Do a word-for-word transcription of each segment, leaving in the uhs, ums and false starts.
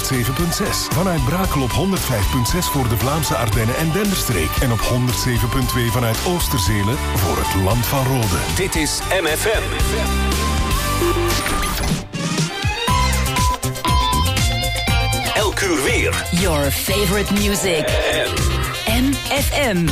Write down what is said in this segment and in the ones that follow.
honderdzeven komma zes. Vanuit Brakel op honderdvijf komma zes voor de Vlaamse Ardennen en Denderstreek. En op honderdzeven komma twee vanuit Oosterzelen voor het Land van Rode. Dit is M F M. Elk uur weer. Your favorite music. M F M.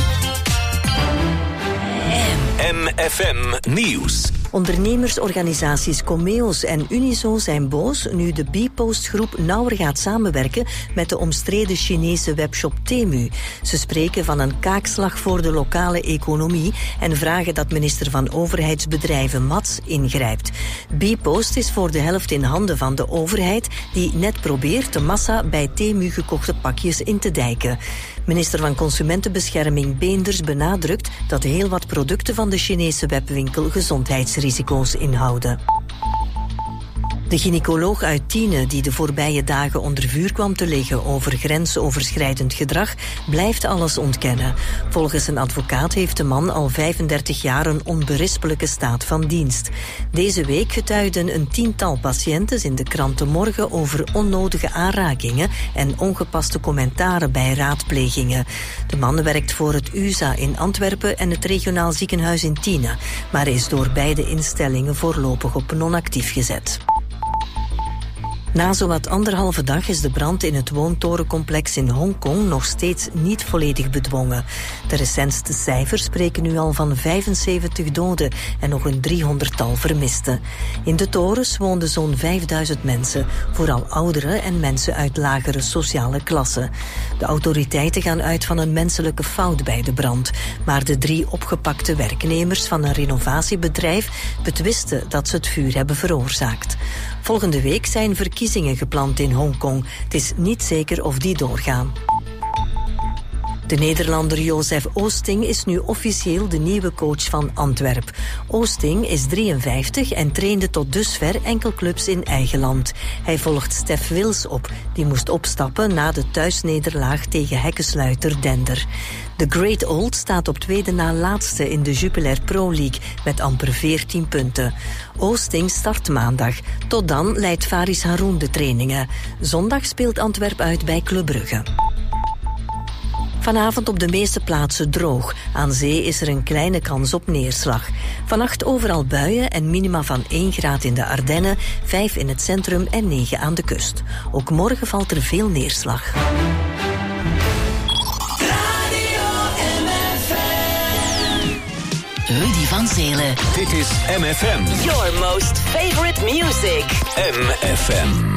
M F M Nieuws. Ondernemersorganisaties Comeos en Unizo zijn boos nu de Bpost-groep nauwer gaat samenwerken met de omstreden Chinese webshop Temu. Ze spreken van een kaakslag voor de lokale economie en vragen dat minister van Overheidsbedrijven Mats ingrijpt. Bpost is voor de helft in handen van de overheid, die net probeert de massa bij Temu gekochte pakjes in te dijken. Minister van Consumentenbescherming Beenders benadrukt dat heel wat producten van de Chinese webwinkel gezondheidsrisico's inhouden. De gynaecoloog uit Tiene, die de voorbije dagen onder vuur kwam te liggen over grensoverschrijdend gedrag, blijft alles ontkennen. Volgens een advocaat heeft de man al vijfendertig jaar een onberispelijke staat van dienst. Deze week getuigden een tiental patiënten in de kranten Morgen over onnodige aanrakingen en ongepaste commentaren bij raadplegingen. De man werkt voor het U S A in Antwerpen en het regionaal ziekenhuis in Tiene, maar is door beide instellingen voorlopig op non-actief gezet. Na zowat anderhalve dag is de brand in het woontorencomplex in Hongkong nog steeds niet volledig bedwongen. De recentste cijfers spreken nu al van vijfenzeventig doden en nog een driehonderdtal vermisten. In de torens woonden zo'n vijfduizend mensen, vooral ouderen en mensen uit lagere sociale klassen. De autoriteiten gaan uit van een menselijke fout bij de brand, maar de drie opgepakte werknemers van een renovatiebedrijf betwisten dat ze het vuur hebben veroorzaakt. Volgende week zijn verkiezingen gepland in Hongkong. Het is niet zeker of die doorgaan. De Nederlander Jozef Oosting is nu officieel de nieuwe coach van Antwerp. Oosting is drieënvijftig en trainde tot dusver enkel clubs in eigen land. Hij volgt Stef Wils op, die moest opstappen na de thuisnederlaag tegen hekkensluiter Dender. De Great Old staat op tweede na laatste in de Jupiler Pro League met amper veertien punten. Oosting start maandag. Tot dan leidt Faris Haroun de trainingen. Zondag speelt Antwerp uit bij Club Brugge. Vanavond op de meeste plaatsen droog. Aan zee is er een kleine kans op neerslag. Vannacht overal buien en minima van één graad in de Ardennen, vijf in het centrum en negen aan de kust. Ook morgen valt er veel neerslag. Rudy van Zelen. Dit is M F M. Your most favorite music. M F M.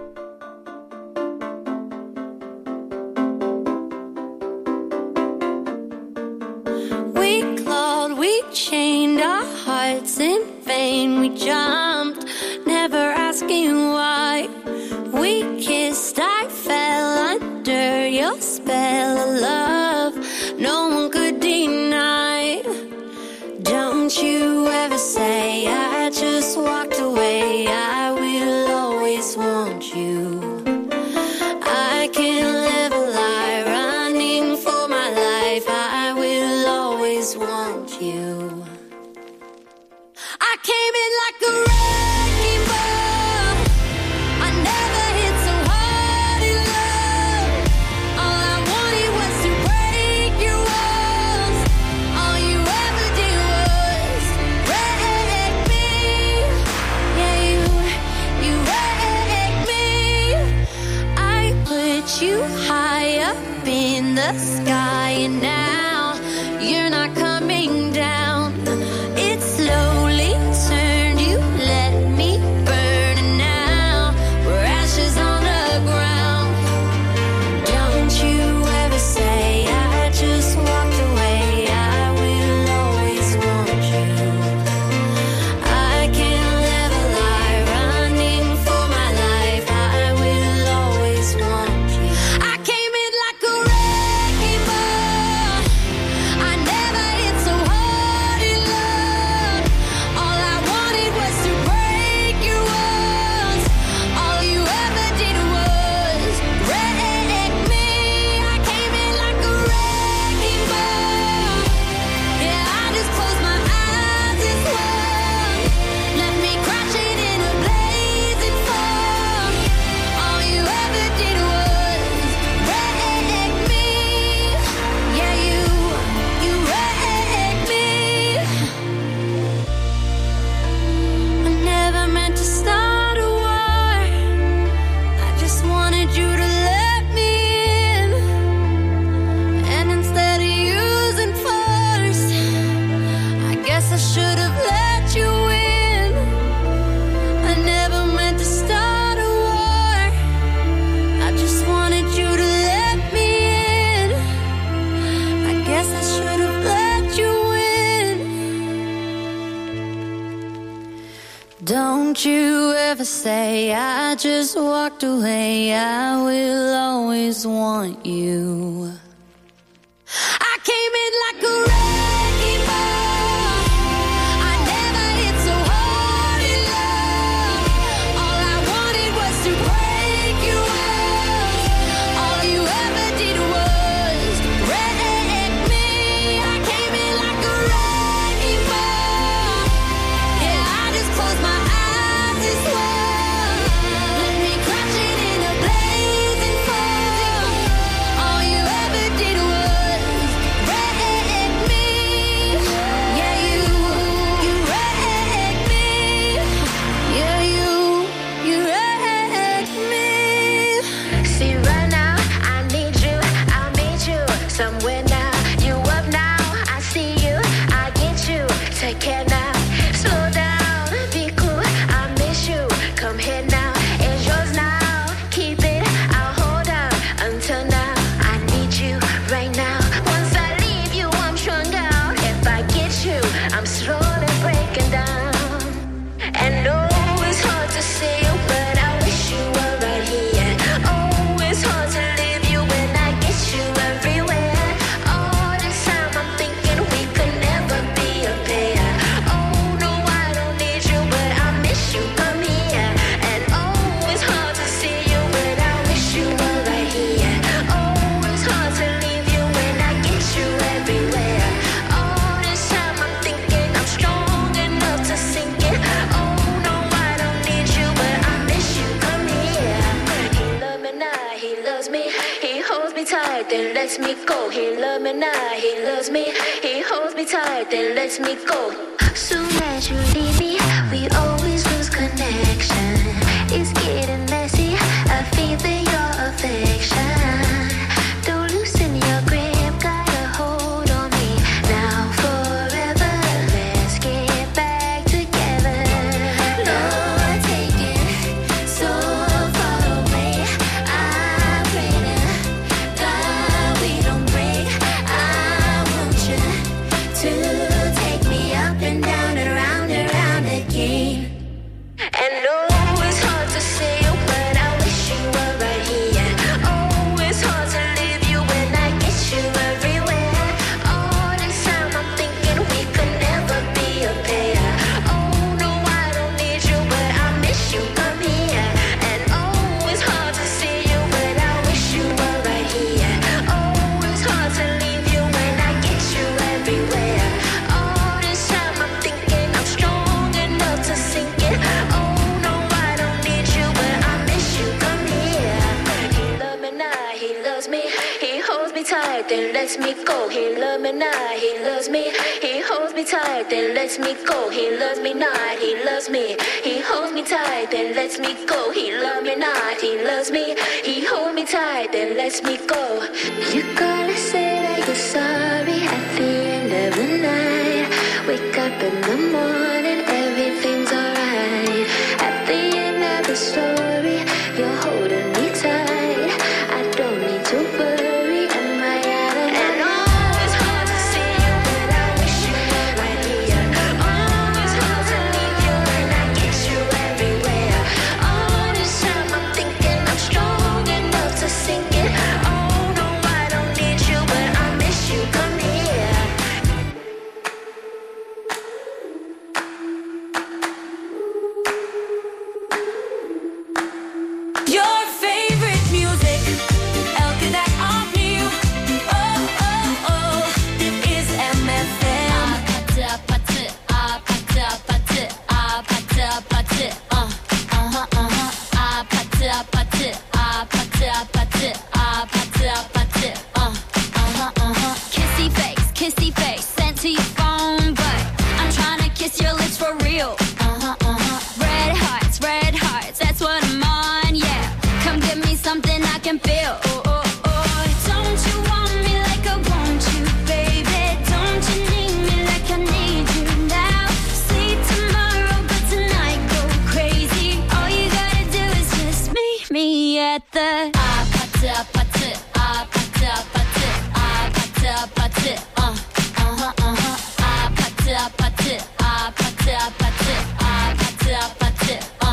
We clawed, we chained our hearts in vain. We jumped, never asking why. We kissed, I fell under your spell of love. No one could deny. Don't you ever say I just walked away. I will always want you. I can't live a lie running for my life. I will always want you. I came in like a wrecking ball. I never hit so hard in love. All I wanted was to break your walls. All you ever did was wreck me. Yeah, you, you wrecked me. I put you high up in the sky, and now you're not coming down. It slowly turned, you let me burn, and now we're ashes on the ground. Don't you ever say I just walked away. I will always want you. I can't live a lie running for my life. I will always want you. I came in like a wrecking ball. I never you ever say I just walked away? I will always want you. I came in like a wrecking ball. I never hit so hard in love. All I wanted was to break you off. All you ever did was wreck me. I came in like a wrecking ball. Yeah, I just closed my eyes and swore. Let me crashing in a blazing fire. All you ever did was wreck me. Yeah, you, you wrecked me. Yeah, you, you wrecked me. See, right now, I need you, I'll meet you somewhere now. You up now, I see you, I get you. Take care now, slow down, be cool, I miss you. Come here now, it's yours now. Keep it, I'll hold out until now. I need you right now. Once I leave you, I'm strung out. If I get you, I'm slowly breaking down. And oh, it's hard to see you, but I wish you were right here. Oh, it's hard to leave you when I get you everywhere. All this time I'm thinking we could never be a pair. Oh, no, I don't need you, but I miss you, come here. And oh, it's hard to see you, but I wish you were right here. Oh, it's hard to leave you when I get you everywhere. All this time I'm thinking I'm strong enough to sink it. Oh, no, I don't need you, but I miss you, come here. He loves me now, he loves me. He holds me tight, then lets me go. He loves me now, he loves me. He holds me tight, then lets me go. Soon as you leave me, we always lose connection. It's getting messy, I feel that your affection. Don't loosen your grip, got a hold on me. Now forever, let's get back together. Lord, take it so far away. I pray to God we don't break. I want you to take me up and down and around and around again. And oh, it's hard to see you, but I wish you were right here. Oh, it's hard to leave you when I get you everywhere. All this time I'm thinking we could never be a pair. Oh, no, I don't need you, but I miss you, come here. And oh, it's hard to see you, but I wish you were right here. Oh, it's hard to leave you when I get you everywhere. All this time I'm thinking I'm strong enough to sink it. Oh, no, I don't need you, but I miss you, come here. He loves me now, he loves me. He holds me tight, then lets me go. He loves me now, he loves me. He holds me tight, then lets me go. He loves me not, he loves me. He holds me tight, then lets me go. He loves me not, he loves me. He holds me tight, then lets me go. You gotta say that you're sorry at the end of the night. Wake up in the morning, everything's alright. At the end of the story, you're holding me tight. I don't need to worry, am I out of And oh, it's hard to see you, but I wish you were right here. Oh, it's hard to leave you when I get you everywhere. All this time I'm thinking I'm strong enough to sink it. Oh, no, I don't need you, but I miss you, come here. Your favorite music, elke dag opnieuw. Oh, oh, oh, dit is M F M. Ah, patte, ah, patte, patte, ah, patte, patte, uh, uh-huh, uh-huh. Ah, patte, patte, ah, patte, patte, ah, patte, patte, uh, uh-huh, uh-huh. Kissy face, kissy face, sent to your phone, but I'm trying to kiss your lips for real. Uh-huh, uh-huh. Red hearts, red hearts, that's what I'm on, yeah. Come give me something I can feel. Oh, oh, oh. Don't you want me like I want you, baby? Don't you need me like I need you now? See tomorrow, but tonight go crazy. All you gotta do is just meet me at the ah, patte, patte, ah, patte, patte, ah, patte, patte, uh, uh-huh, uh-huh. Ah, patte, patte, ah, patte, patte, ah, patte, patte,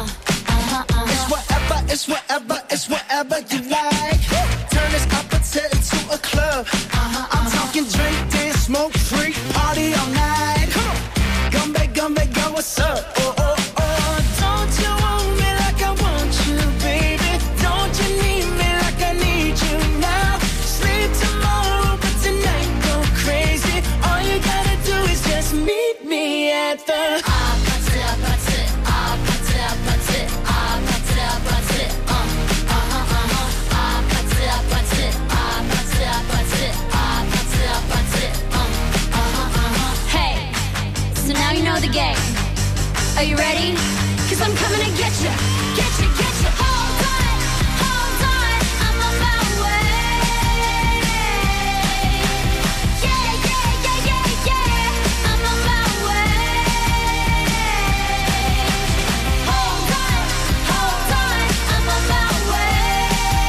it's whatever, it's whatever you like. Turn this opposite into a club. Uh-huh, I'm talking drink, dance, smoke, freak, party all night. Come on, come back, come back, go, what's up? Oh, oh, oh, don't you want me like I want you, baby? Don't you need me like I need you now? Sleep tomorrow, but tonight go crazy. All you gotta do is just meet me at the the game. Are you ready? Cause I'm coming to get you, get you, get you. Hold on, hold on, I'm on my way. Yeah, yeah, yeah, yeah, yeah, I'm on my way. Hold on, hold on, I'm on my way.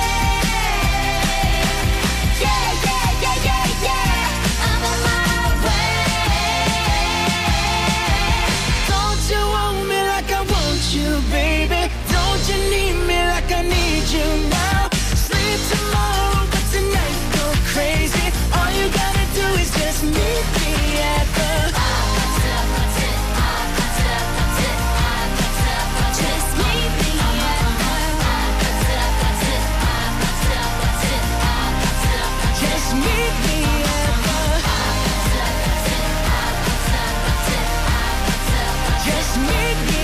Yeah, yeah, yeah, yeah, yeah, I'm on my way. You, baby, don't you need me like I need you now? Sleep tomorrow, but tonight go crazy. All you gotta do is just meet me at the just meet me at the just meet me at the just meet me.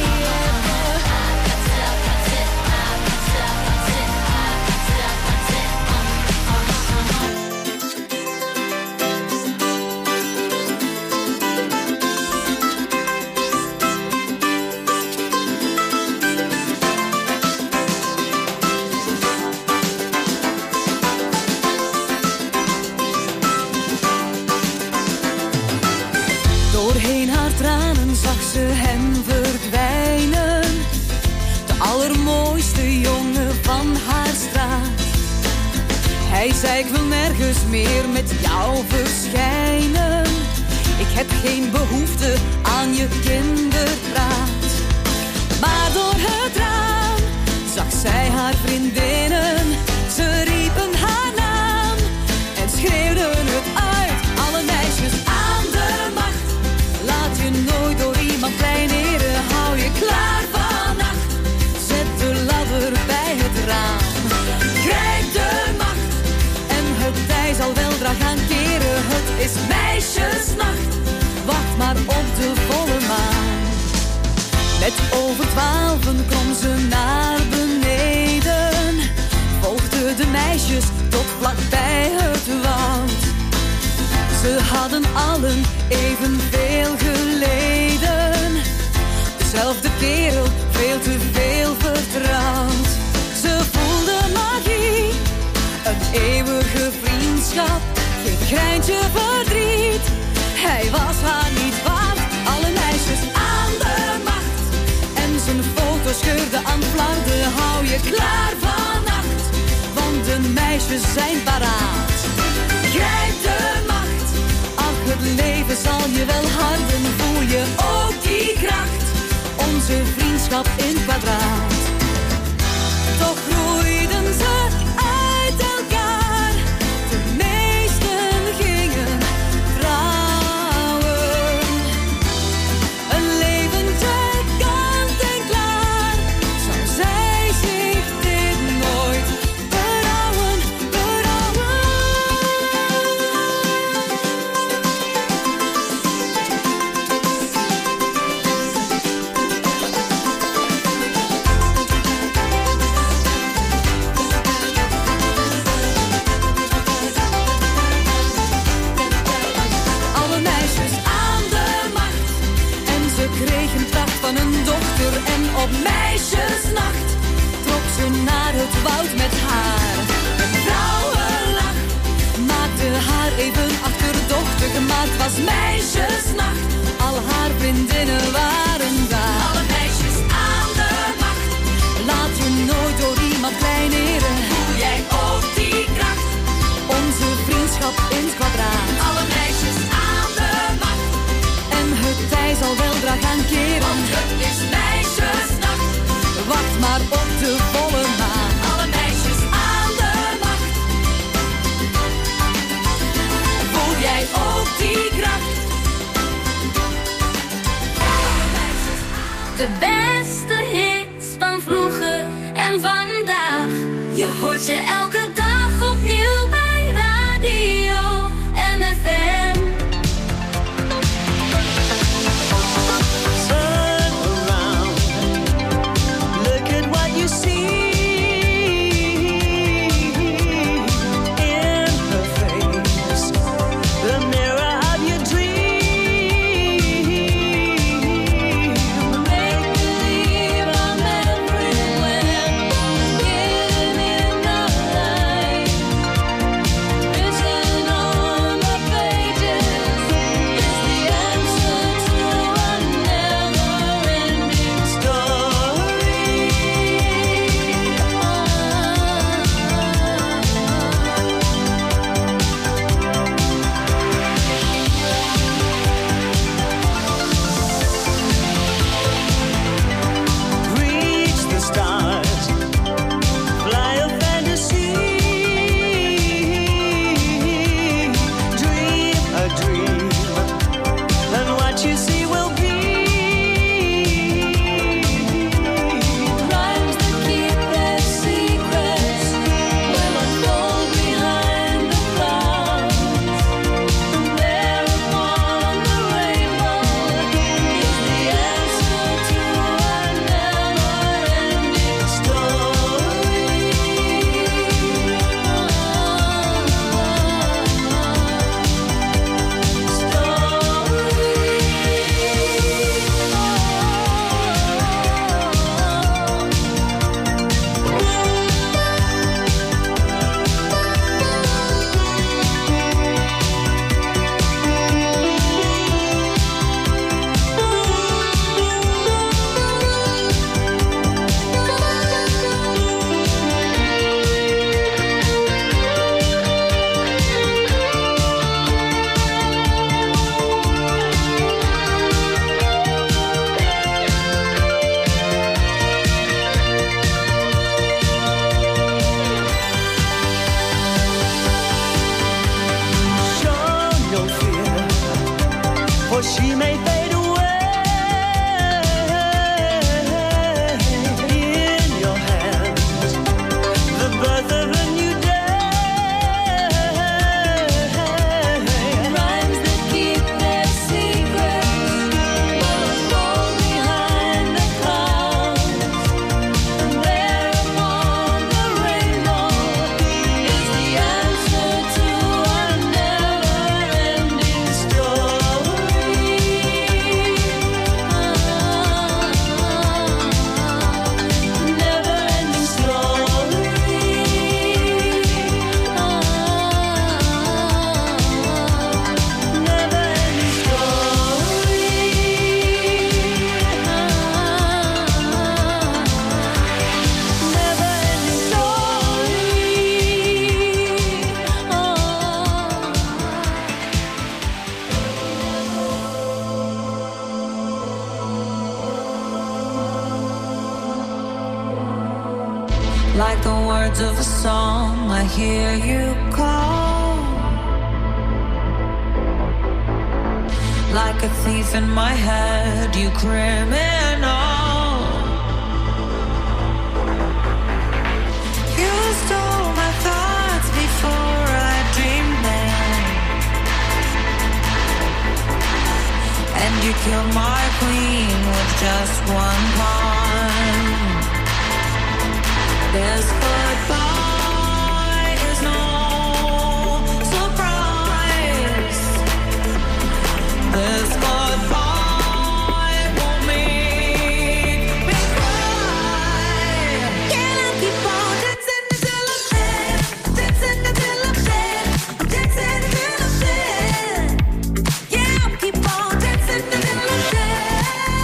Doorheen haar tranen zag ze hem verdwijnen. De allermooiste jongen van haar straat. Hij zei, ik wil nergens meer met jou verschijnen. Ik heb geen behoefte aan je kinderpraat. Maar door het raam zag zij haar vriendinnen. Ze riepen haar naam en schreeuwden het uit. Alle meisjes aan de macht. Laat je nooit door iemand kleineren. Hou je klaar vannacht. Zet de ladder bij het raam. Krijg de macht. En het tij zal weldra gaan keren. Het is meisjesnacht. Wacht maar op de volle maan. Net over twaalfen kwam ze naar beneden. Volgde de meisjes tot vlakbij het woud. Ze hadden allen evenveel geleden. Dezelfde kerel, veel te veel vertrouwd. Ze voelde magie, een eeuwige vriendschap. Geen greintje verdriet, hij was haar niet waard. Alle meisjes aan de macht. En zijn foto scheurde aan flarden. Hou je klaar vannacht, want de meisjes zijn paraat. Grijp de macht, ach het leven zal je wel harden. Voel je ook die kracht, onze vriendschap in kwadraat. Toch groeiden ze uit elkaar, de meesten gingen trouwen. Een leventje kant en klaar, zou zij zich dit nooit berouwen, berouwen. Alle meisjes aan de macht en ze kregen kracht van een dochter. En op meisjesnacht trok ze naar het woud met haar. Een vrouwenlach maakte haar even achterdochtig, maar het was meisjesnacht. Al haar vriendinnen waren daar. Alle meisjes aan de macht. Laat je nooit door iemand kleineren. Voel jij ook die kracht, onze vriendschap in het kwadraat. Alle meisjes aan de macht. En het tij zal weldra gaan keren. Want het is meisjesnacht. Wacht maar op de volle maan. hear you call, like a thief in my head, you criminal. You stole my thoughts before I dreamed them, and you killed my queen with just one pawn. This goodbye is no surprise. This goodbye won't make me cry. Can I keep on dancing until I'm dead? Dancing until I'm dead. Dancing until I'm dead. Yeah, I'll keep on dancing until I'm dead.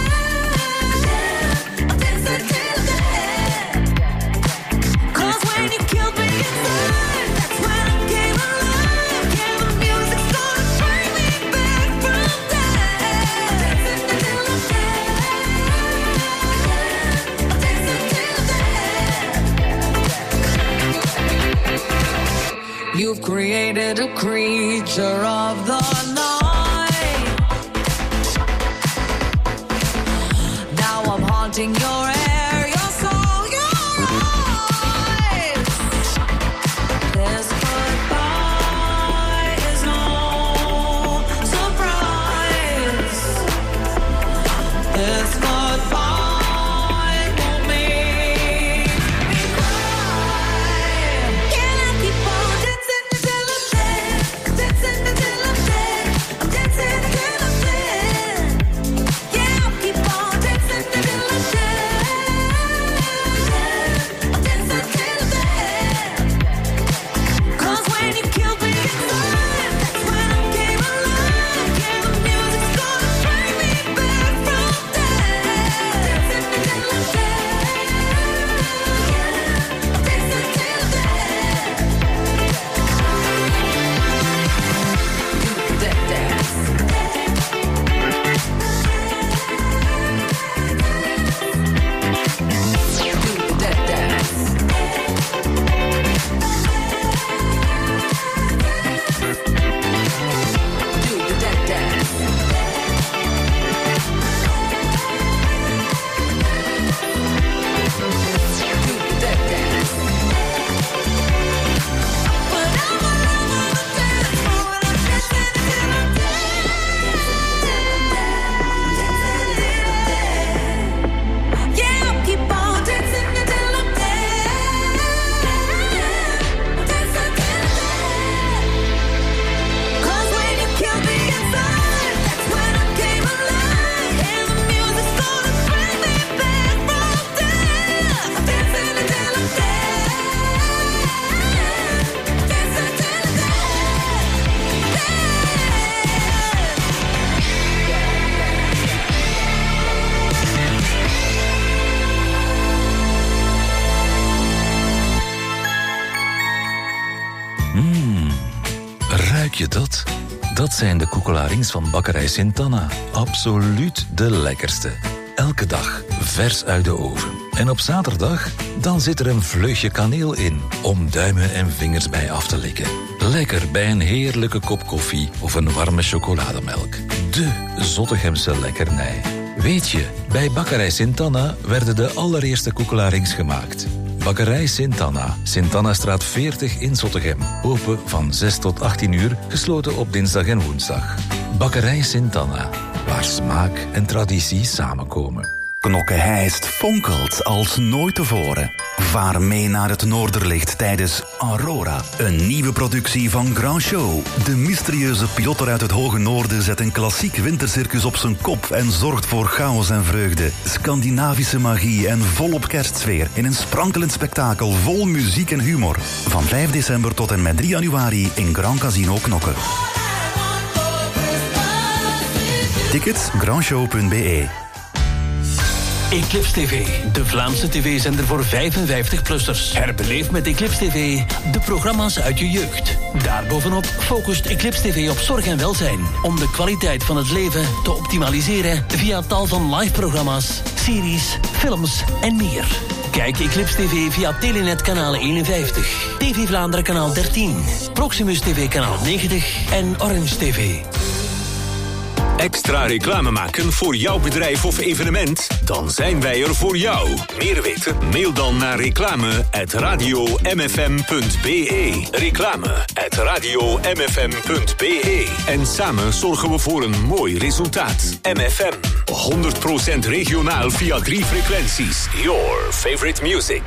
I'm dancing till I'm dead. 'Cause when you killed me inside, that's when I came alive. Yeah, the music started to bring me back from death. Dancing until I'm dead. I'm dancing till I'm dead. You've created a creature of the night. Now I'm haunting your air, your soul, your eyes. This goodbye is no surprise. This goodbye won't make me cry. Can I keep on dancing until I'm dead? Dancing until I'm dead. I'm dancing until I'm dead. Yeah, I'll keep on dancing until I'm dead. I'm dancing till I'm dead. 'Cause when you killed me inside, that's when I came alive. Yeah, the music started to bring me back from death. Dancing until I'm dead. I'm dancing till I'm dead. Do that dance. Do that dance. Do that dance. Do that dance. But I'm all over the dance floor and I'm dancing until I'm dead. Yeah, I'll keep on dancing until I'm dead. I'm dancing till I'm dead. 'Cause when you killed me inside, that's when I came alive. And the music started to bring me back from death. I'm dancing until I'm dead. Dancing till I'm dead. Ruik je dat? Dat zijn de koekelarings van bakkerij Sint-Anna. Absoluut de lekkerste. Elke dag vers uit de oven. En op zaterdag, dan zit er een vleugje kaneel in, om duimen en vingers bij af te likken. Lekker bij een heerlijke kop koffie of een warme chocolademelk. De Zottegemse lekkernij. Weet je, bij bakkerij Sint-Anna werden de allereerste koekelarings gemaakt. Bakkerij Sint-Anna, Sint-Annastraat veertig in Zottegem. Open van zes tot achttien uur, gesloten op dinsdag en woensdag. Bakkerij Sint-Anna, waar smaak en traditie samenkomen. Knokke-Heist fonkelt als nooit tevoren. Vaar mee naar het Noorderlicht tijdens Aurora. Een nieuwe productie van Grand Show. De mysterieuze piloter uit het hoge noorden zet een klassiek wintercircus op zijn kop en zorgt voor chaos en vreugde, Scandinavische magie en volop kerstsfeer in een sprankelend spektakel vol muziek en humor. Van vijf december tot en met drie januari in Grand Casino Knokke. Tickets grandshow punt b e. Eclipse T V, de Vlaamse tv-zender voor vijfenvijftig-plussers. Herbeleef met Eclipse T V de programma's uit je jeugd. Daarbovenop focust Eclipse T V op zorg en welzijn, om de kwaliteit van het leven te optimaliseren via tal van live-programma's, series, films en meer. Kijk Eclipse T V via Telenet kanaal eenenvijftig, T V Vlaanderen kanaal dertien, Proximus T V kanaal negentig en Orange T V. Extra reclame maken voor jouw bedrijf of evenement? Dan zijn wij er voor jou. Meer weten? Mail dan naar reclame at radio m f m punt b e. Reclame at radio m f m punt b e. En samen zorgen we voor een mooi resultaat. M F M, honderd procent regionaal via drie frequenties. Your favorite music.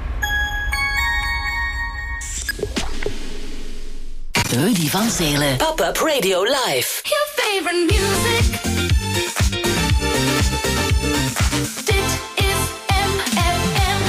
Rudy van Zelen. Pop-up Radio Live. Your favorite music. Dit is M F M.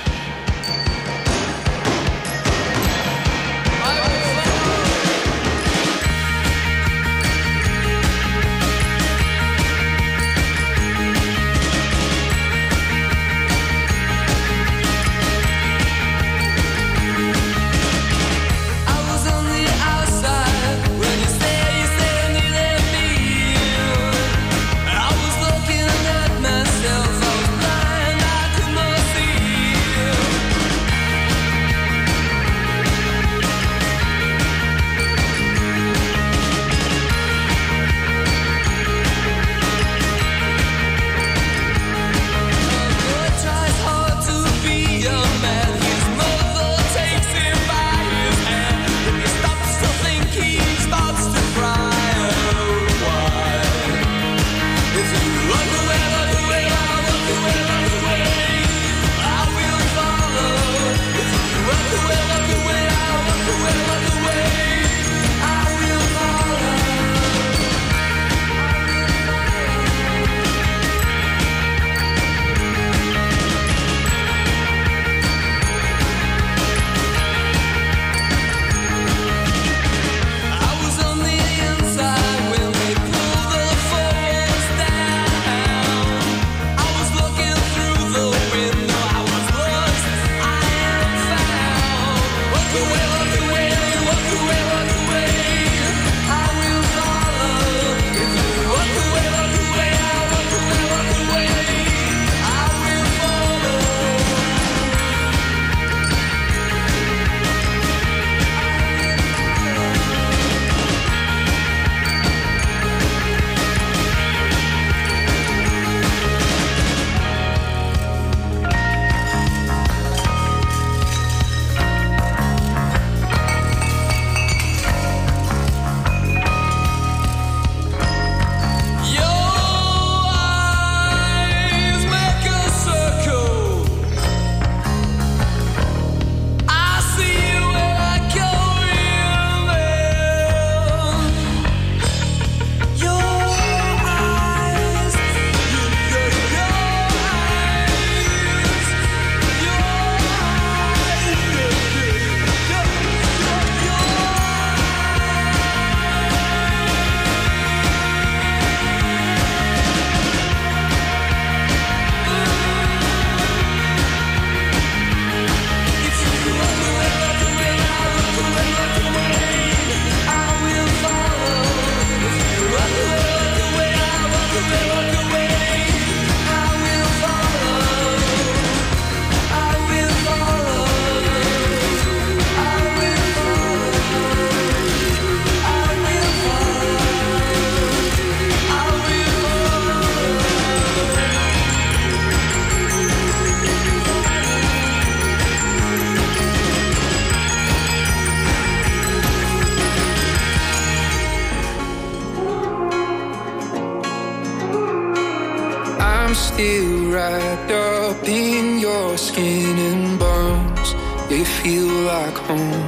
still wrapped up in your skin and bones. They feel like home.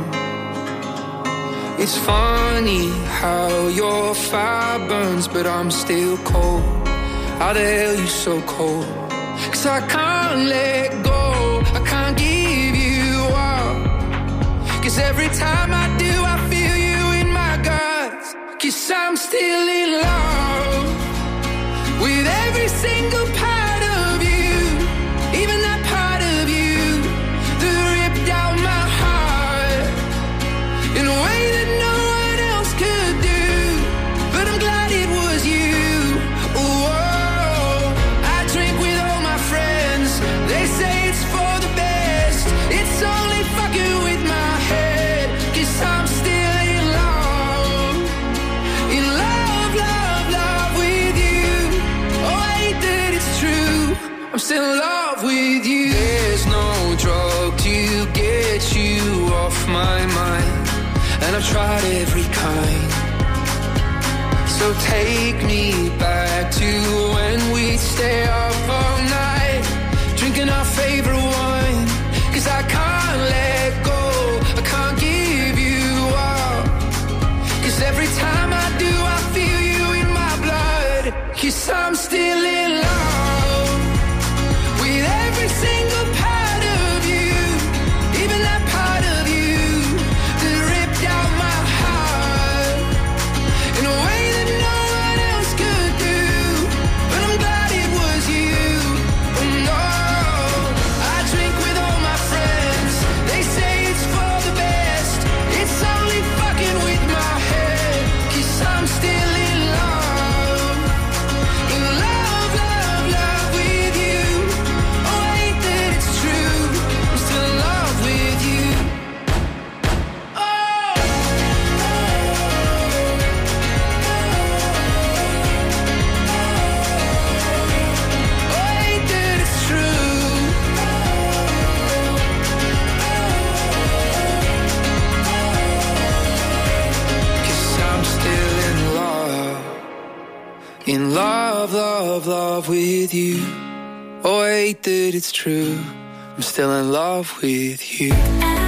It's funny how your fire burns, but I'm still cold. How the hell you so cold? 'Cause I can't let go, I can't give you up. 'Cause every time I do, I feel you in my guts. 'Cause I'm still in love with every single part of you, even that part of you that ripped out my heart in a way that no one else could do. But I'm glad it was you. Oh, I drink with all my and I've tried every kind. So take me back to when we'd stay up all night, drinking our favorite wine. Cause I can't let go, I can't give you up. Cause every time I do, I feel you in my blood. Cause I'm still in love with every single part of you, even that part of you that ripped out my heart in a way that no one else could do. But I'm glad it was you. Oh no, I drink with all my friends, they say it's for the best. It's only fucking with my head. Cause I'm still in love, in love, love, love with you. Oh, ain't that it's true, I'm still in love with you. Oh, oh, ain't that it's true. Cause I'm still in love, in love, love, love with you. Oh, ain't that it's true, I'm still in love with you.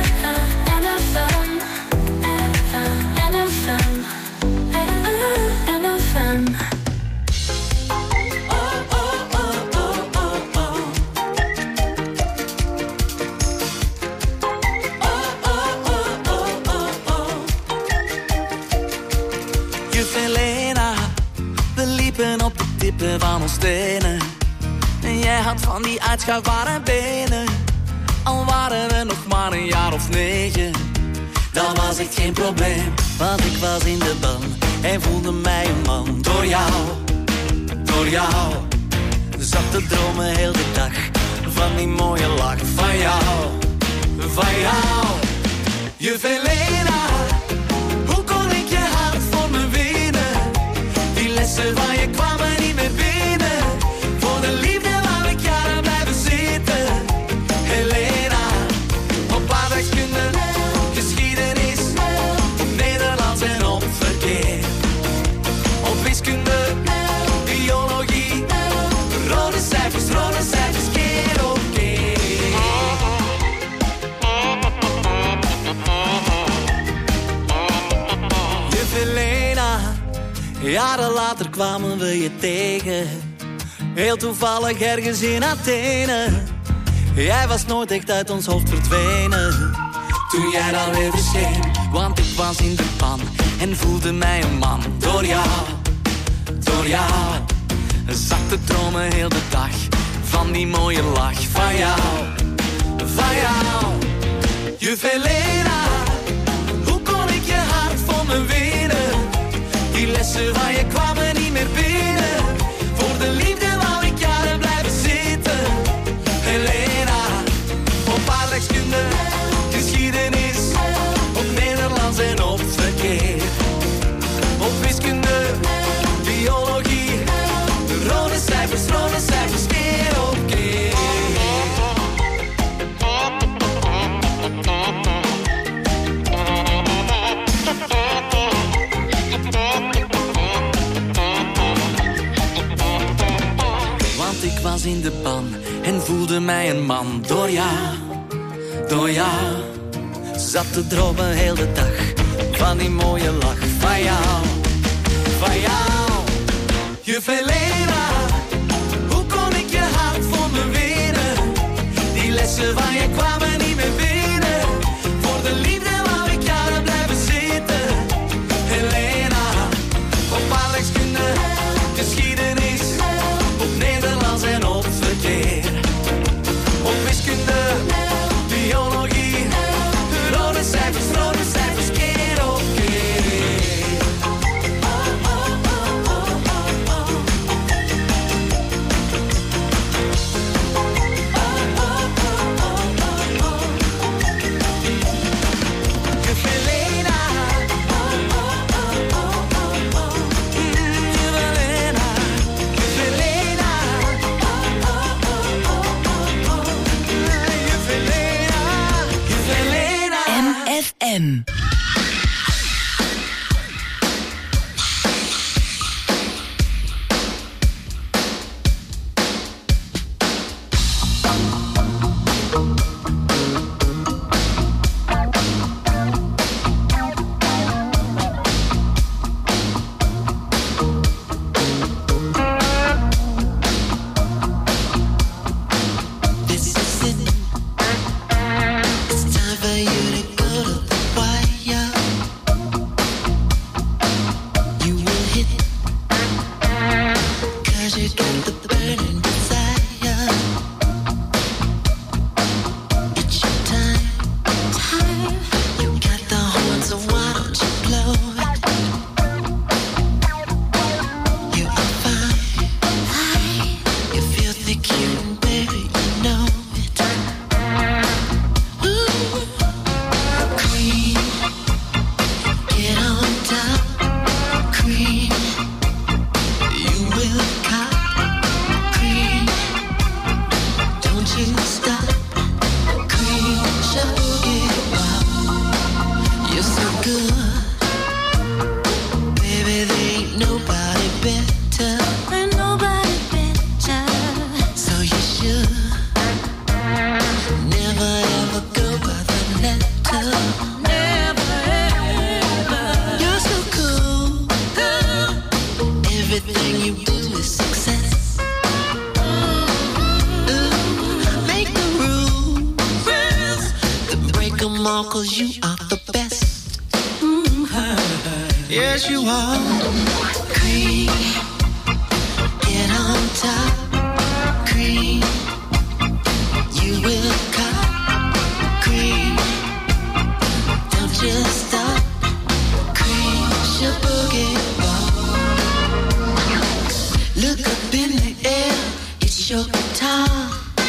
Juf Helena, we liepen op de tippen van ons tenen. En jij had van die uitschuifbare benen. Al waren we nog maar een jaar of negen. Dat was echt geen probleem, want ik was in de ban en voelde mij een man. Door jou, door jou, zat te dromen heel de dag. Van die mooie lach van jou, van jou. Juf Helena, hoe kon ik je hart voor me winnen? Die lessen van je kwamen niet meer binnen. Voor de liefde wou ik jaren blijven zitten. Helena, op aardrijkskunde, geschiedenis, op Nederlands en op verkeer. Op wiskunde, biologie, rode cijfers, rode cijfers, keer op keer. Juf Helena, jaren later kwamen we je tegen. Heel toevallig ergens in Athene. Jij was nooit echt uit ons hoofd verdwenen. Toen jij dan weer verscheen, want ik was in de pan en voelde mij een man. Door jou, door jou, zat te dromen heel de dag. Van die mooie lach van jou, van jou. Juf Helena, hoe kon ik je hart voor me winnen? Die lessen van je kwamen niet meer binnen. Voor de liefde wou ik jaren blijven zitten. Helena, op aardrijkskunde, geschiedenis, op Nederlands en op verkeer. Op wiskunde, biologie, rode cijfers, rode cijfers, keer op keer. Want ik was in de ban en voelde mij een man. Door jou, door jou, zat te dromen heel de dag. Van die mooie lach van jou, van jou. Juf Helena, hoe kon ik je hart voor me winnen? Die lessen van je kwamen niet meer binnen. Voor de liefde wou ik jaren blijven zitten. Helena, op aardrijkskunde, geschiedenis, op Nederlands en op verkeer. Op wiskunde, biologie, rode cijfers, rode cijfers, keer op keer. 'cause you are the best. Mm-hmm. Yes, you are. Cream, get on top. Cream, you will cut. Cream, don't just stop. Cream, your boogie ball. Look up in the air, it's your time.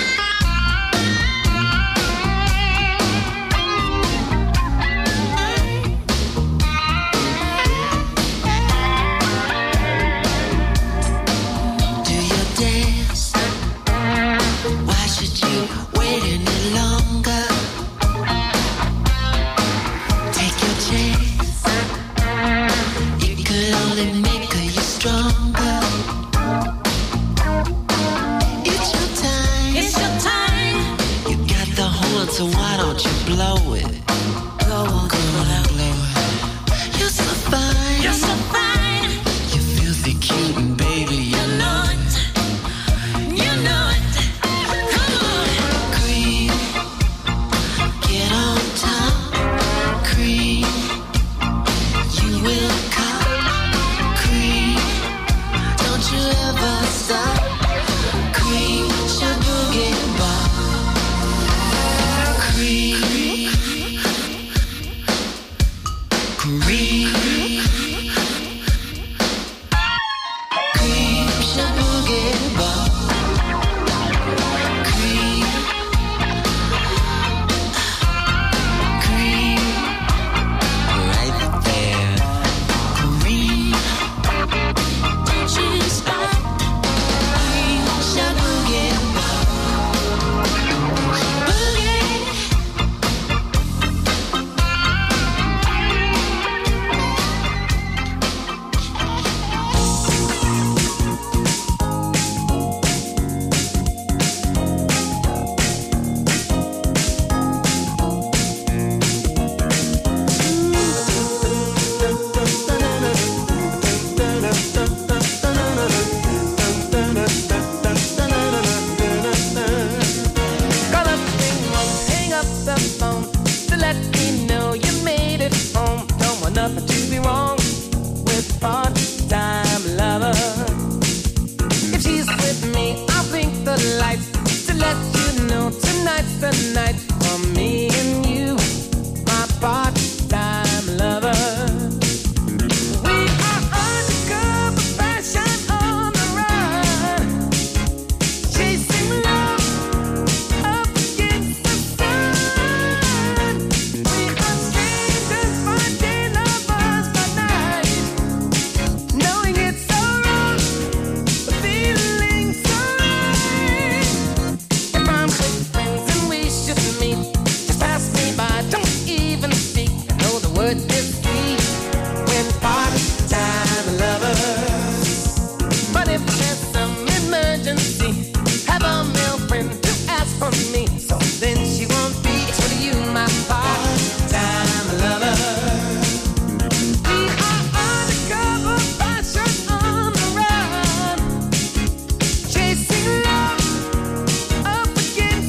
So why don't you blow it? Blow on, blow on, blow it. You're so fine, you're so fine. You're filthy cute and baby, you know it. You know it. Come on, cream, get on top. Cream, you will come. Cream, don't you ever stop. Cream, your boogie bar. Cream, cream, cream, boogie bar. Cream, cream, right there. Cream, don't you stop. Cream, boogie bar. Boogie.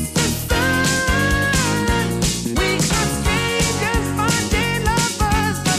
Lovers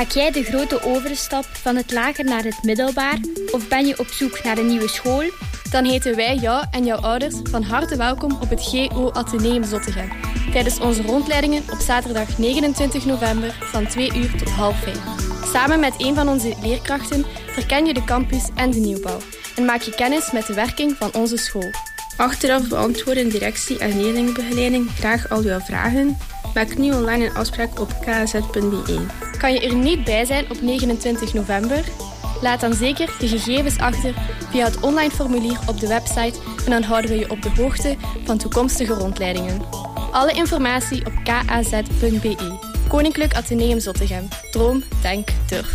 Maak jij de grote overstap van het lager naar het middelbaar? Of ben je op zoek naar een nieuwe school? Dan heten wij jou en jouw ouders van harte welkom op het G O Atheneum Zottegem. Tijdens onze rondleidingen op zaterdag negenentwintig november van twee uur tot half vijf. Samen met een van onze leerkrachten verken je de campus en de nieuwbouw. En maak je kennis met de werking van onze school. Achteraf beantwoorden directie en leerlingenbegeleiding graag al uw vragen. Maak nu online een afspraak op k a z punt b e. Kan je er niet bij zijn op negenentwintig november? Laat dan zeker je gegevens achter via het online formulier op de website en dan houden we je op de hoogte van toekomstige rondleidingen. Alle informatie op k a z punt b e. Koninklijk Atheneum Zottegem. Droom, denk, durf.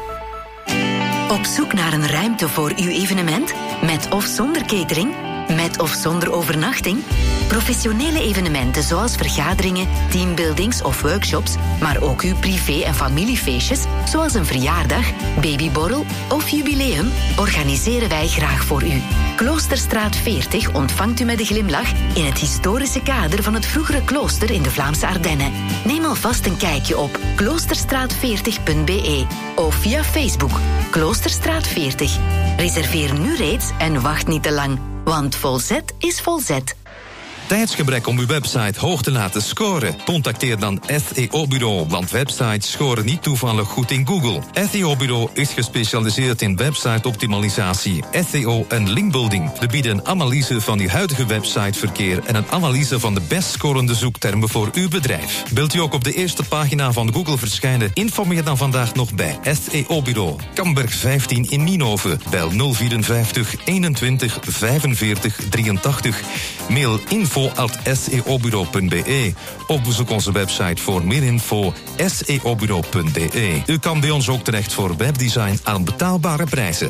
Op zoek naar een ruimte voor uw evenement? Met of zonder catering? Met of zonder overnachting? Professionele evenementen zoals vergaderingen, teambuildings of workshops, maar ook uw privé- en familiefeestjes, zoals een verjaardag, babyborrel of jubileum, organiseren wij graag voor u. Kloosterstraat veertig ontvangt u met een glimlach in het historische kader van het vroegere klooster in de Vlaamse Ardennen. Neem alvast een kijkje op kloosterstraat veertig punt b e of via Facebook Kloosterstraat veertig. Reserveer nu reeds en wacht niet te lang, want volzet is volzet. Tijdsgebrek om uw website hoog te laten scoren? Contacteer dan S E O-bureau, want websites scoren niet toevallig goed in Google. S E O-bureau is gespecialiseerd in website-optimalisatie, S E O en linkbuilding. We bieden een analyse van uw huidige websiteverkeer en een analyse van de best scorende zoektermen voor uw bedrijf. Wilt u ook op de eerste pagina van Google verschijnen? Informeer dan vandaag nog bij S E O-bureau. Kamberg vijftien in Nienhoven. Bel nul vierenvijftig eenentwintig vijfenveertig drieëntachtig. Mail info at s e o bureau punt b e of bezoek onze website voor meer info s e o bureau punt b e. U kan bij ons ook terecht voor webdesign aan betaalbare prijzen.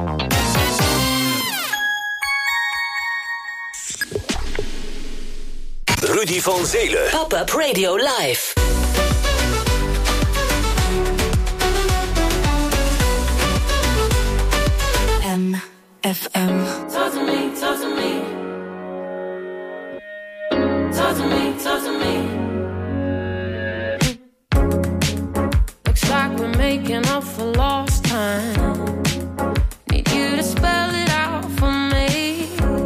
Rudy van Zelen. Pop-up Radio Live. M F M. Talk to me, talk to me. Talk to me, talk to me. Looks like we're making up for lost time. Need you to spell it out for me.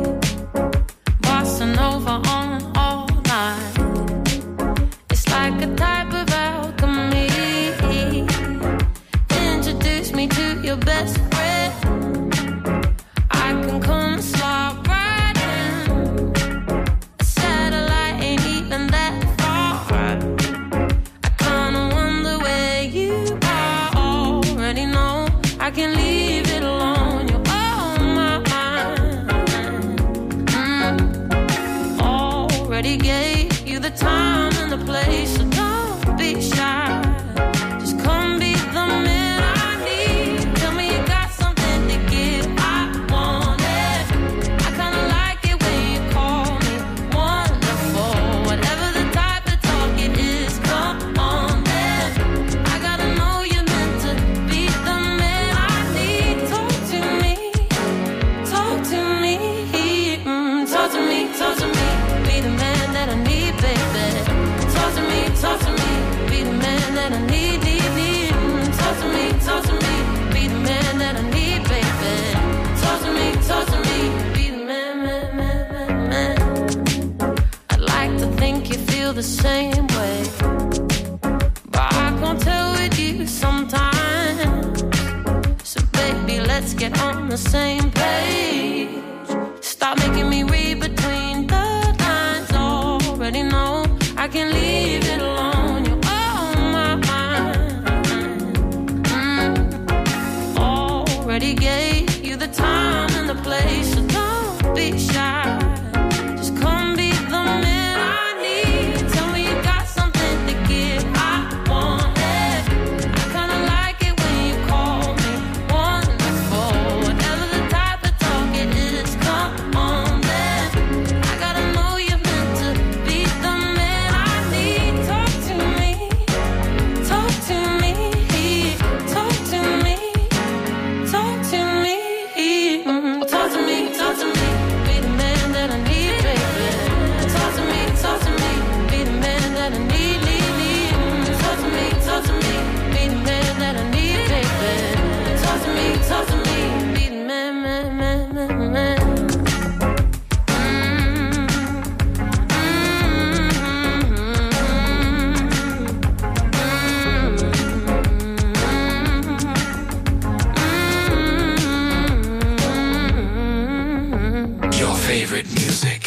Bossa Nova on all night. It's like a type of alchemy. Introduce me to your best friend. I can come slide right in. A satellite ain't even that far. I kinda wonder where you are. Already know I can leave it alone. You're on my mind. Mm. Already gave you the time and the place, so don't be shy. Just come be the man I need. Tell me you got something to give. I want it. I kinda like it when you call me wonderful. Whatever the type of talk it is, come on then. I gotta know you're meant to be the man I need. Talk to me, talk to me, mm, talk to me, talk to me. Be the man that I need, baby. Talk to me, talk to me. Be the man that I need, need, need. Mm, talk to me, talk to me. Be the man that I need, baby. Talk to me, talk to me. Be the man, man, man, man, man. I'd like to think you feel the same way, but I can't tell with you sometimes. So baby, let's get on the same page. Stop making me read between the lines. Already know I can leave it alone. You're on my mind. Mm. Already gave you the time and the place, so don't be shy. Just come be the man I need. Tell me you got something to give. I want it. I kinda like it when you call me wonderful. Whatever the type of talk it is, come on then. I gotta know you're meant to be the man I need. Talk to me, talk to me, talk to me, talk to me, mm, talk to me, talk to me. Be the man favorite music.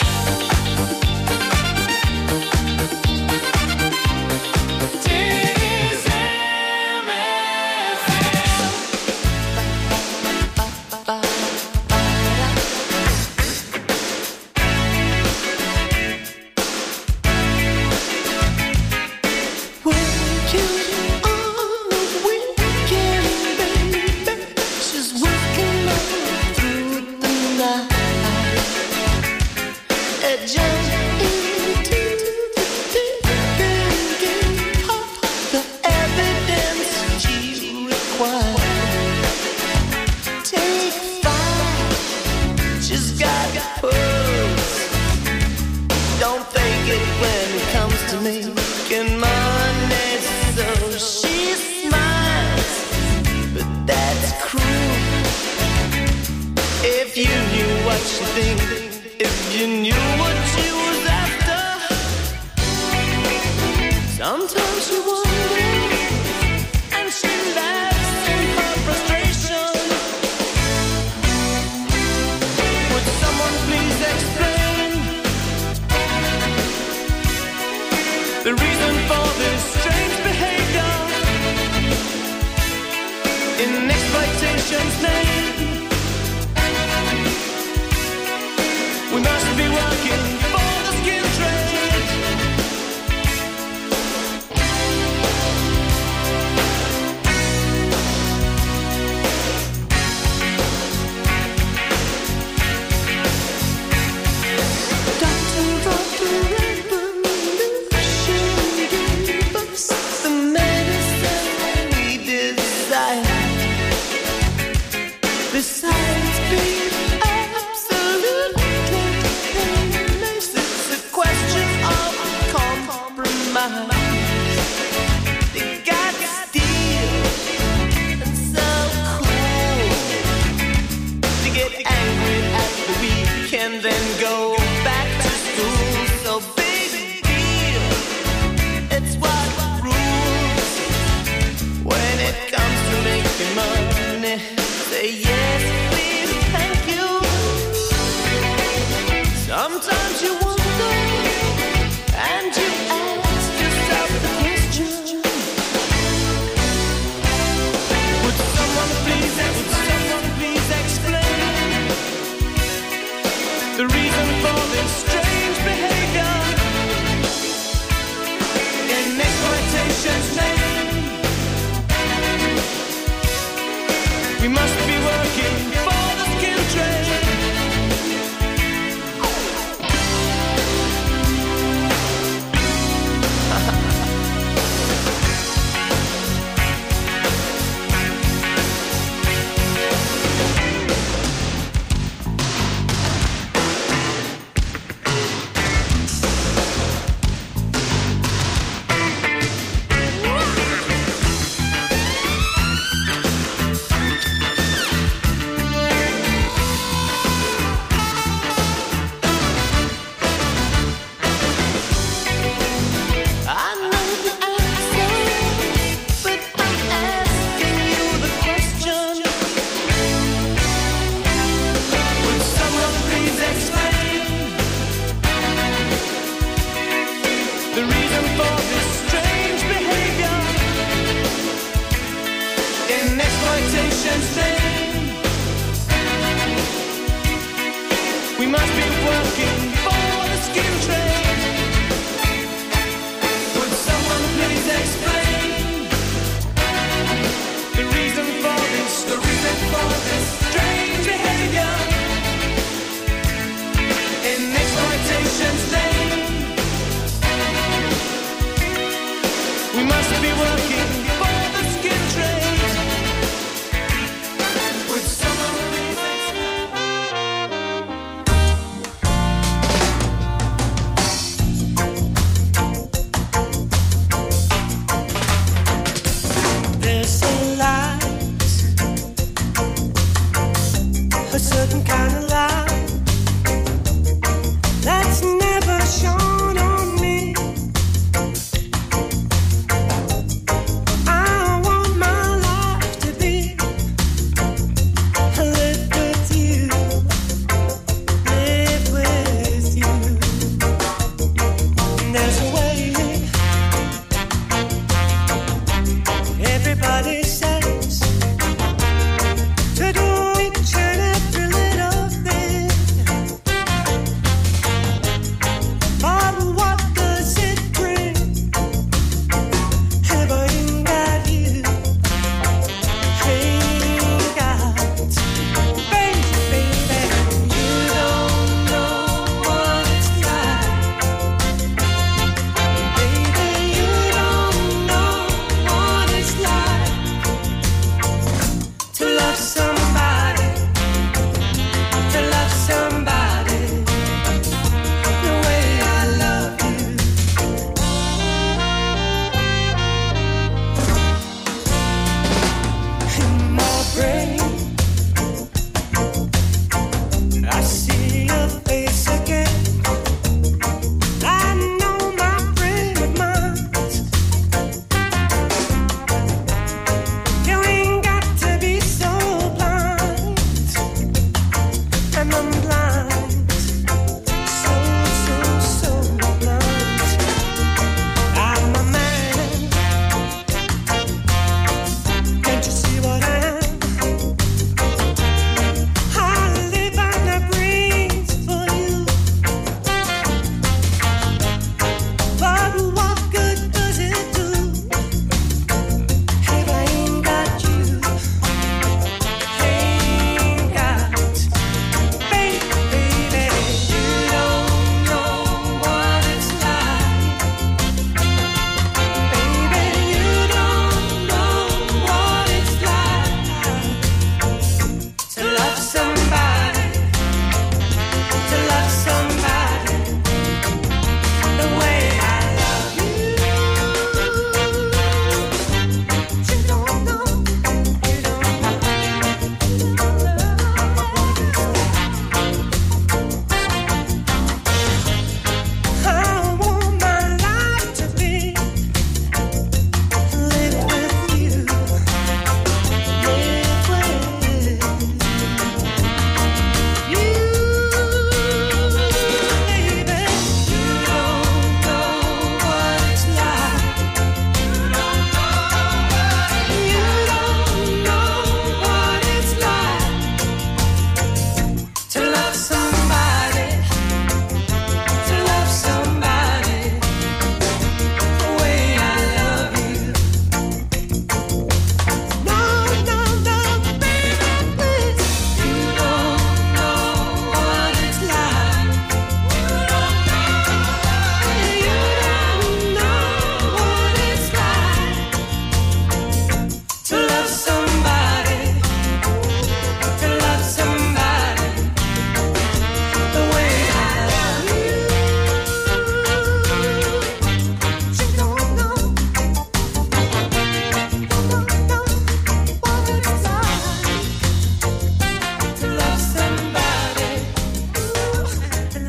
Live with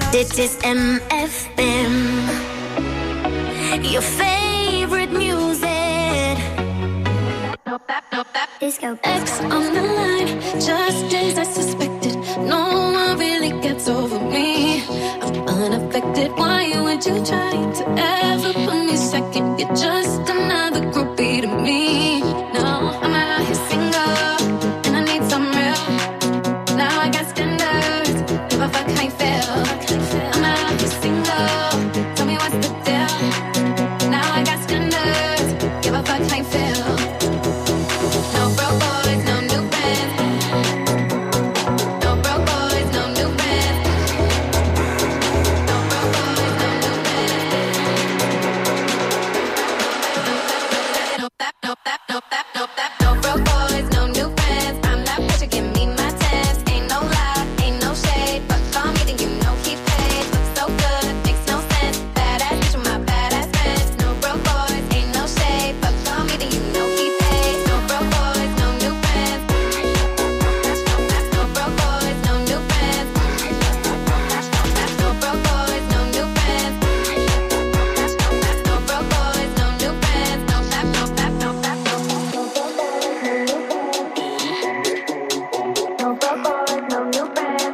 Dit is M F M, your favorite music. Disco. X on the line, just as I suspected. No one really gets over me. I'm unaffected. Why would you try to ever put me second? You're just another groupie to me. No, I'm out here single, and I need some real. Now I got standards. Give a fuck how you feel. I'm out here single. Tell me what's the deal. Now I got standards. Give a fuck how you feel. No broke boys, no new friends. No broke boys, no new friends. No broke boys, no new friends. No that, no that, no that, no that. No broke boys, no new friends. I'm that bitch, you give me my tens. Ain't no lie, ain't no shade. But call me, then you know he paid. Looks so good, makes no sense. Badass bitch with my badass friends. No broke boys, ain't no shade. But call me, then you know he paid. No broke boys, no new friends. No broke boys, no new friends. No broke boys, no new friends. No broke boys, no new friends. No that, no that, no that, no that. No broke boys, no new friends.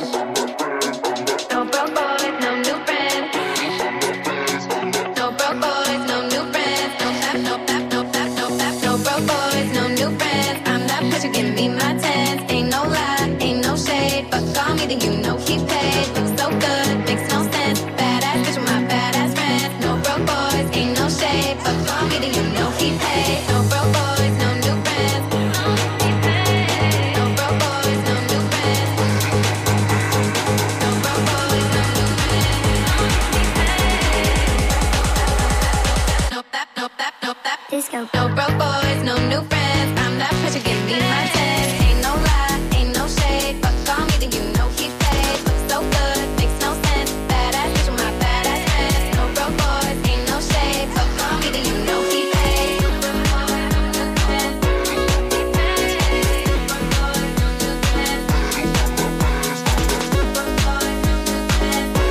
No broke boys, no new friends. No broke boys, no new friends. No that, no that, no that, no that. No broke boys, no new friends. I'm that bitch, you give me my tens. Ain't no lie, ain't no shade. But call me, then you know he paid. Looks so good, makes no sense. Badass bitch with my badass friends. No broke boys, ain't no shade. But call me, then you know he paid. No broke boys, no new friends. No broke boys, no new friends. No broke boys, no new friends. No that, no that, no that. Disco. No broke boys, no new friends. I'm that bitch, you give me my tens. Ain't no lie, ain't no shade. But call me, then you know he paid. Looks so good, makes no sense. Badass bitch with my badass friends. No broke boys, ain't no shade. But call me, then you know he paid. No broke boys, no new friends. No broke boys, no new friends. No broke boys, no new friends. No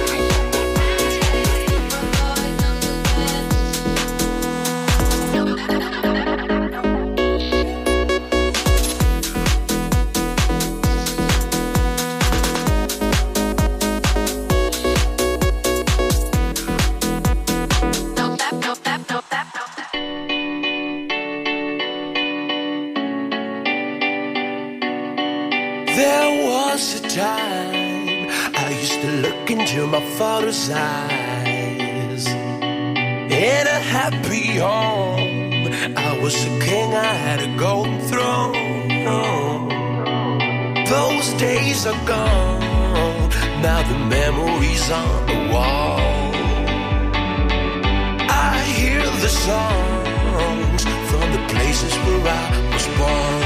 that, no that, no that, no that. There was a time I used to look into my father's eyes. In a happy home, I was a king, I had a golden throne. Those days are gone, now the memories on the wall. I hear the songs from the places where I was born.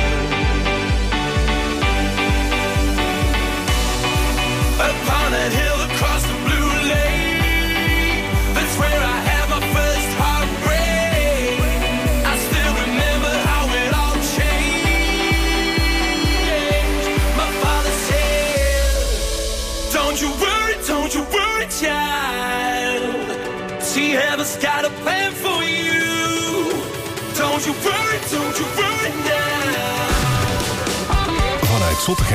Upon that hill across the blue lake, that's where I had my first heartbreak. I still remember how it all changed. My father said, don't you worry, don't you worry, child. See, heaven's got a plan for you. Don't you worry, don't you worry now. Vanuit Zottegem